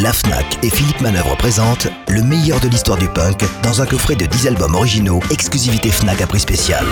la Fnac et Philippe Manœuvre présentent le meilleur de l'histoire du punk dans un coffret de 10 albums originaux, exclusivité Fnac à prix spécial.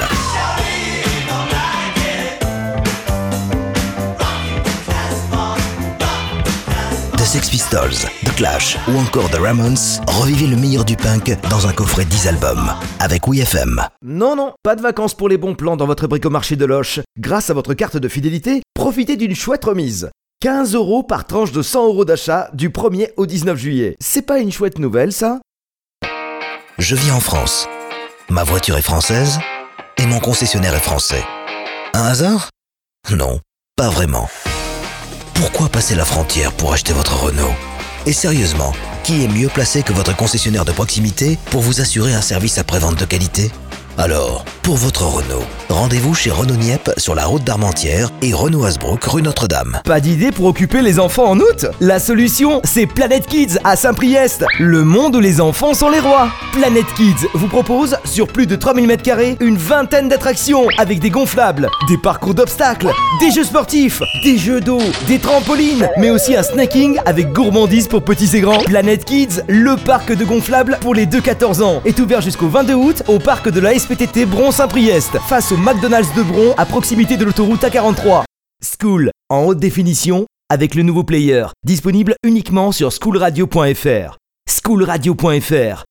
The Sex Pistols, The Clash ou encore The Ramones, revivez le meilleur du punk dans un coffret 10 albums avec WeFM. Non, pas de vacances pour les bons plans dans votre bricomarché de Loche. Grâce à votre carte de fidélité, profitez d'une chouette remise. 15 € par tranche de 100 € d'achat du 1er au 19 juillet. C'est pas une chouette nouvelle, ça ? Je vis en France. Ma voiture est française et mon concessionnaire est français. Un hasard ? Non, pas vraiment. Pourquoi passer la frontière pour acheter votre Renault ? Et sérieusement, qui est mieux placé que votre concessionnaire de proximité pour vous assurer un service après-vente de qualité ? Alors, pour votre Renault, rendez-vous chez Renault Nieppe sur la route d'Armentières et Renault Hasbrook rue Notre-Dame. Pas d'idée pour occuper les enfants en août ? La solution, c'est Planet Kids à Saint-Priest, le monde où les enfants sont les rois. Planet Kids vous propose, sur plus de 3000 m², une vingtaine d'attractions avec des gonflables, des parcours d'obstacles, des jeux sportifs, des jeux d'eau, des trampolines, mais aussi un snacking avec gourmandise pour petits et grands. Planet Kids, le parc de gonflables pour les 2-14 ans, est ouvert jusqu'au 22 août au parc de la SPTT Bron-Saint-Priest, face au McDonald's de Bron, à proximité de l'autoroute A43. School, en haute définition, avec le nouveau player, disponible uniquement sur schoolradio.fr. Schoolradio.fr,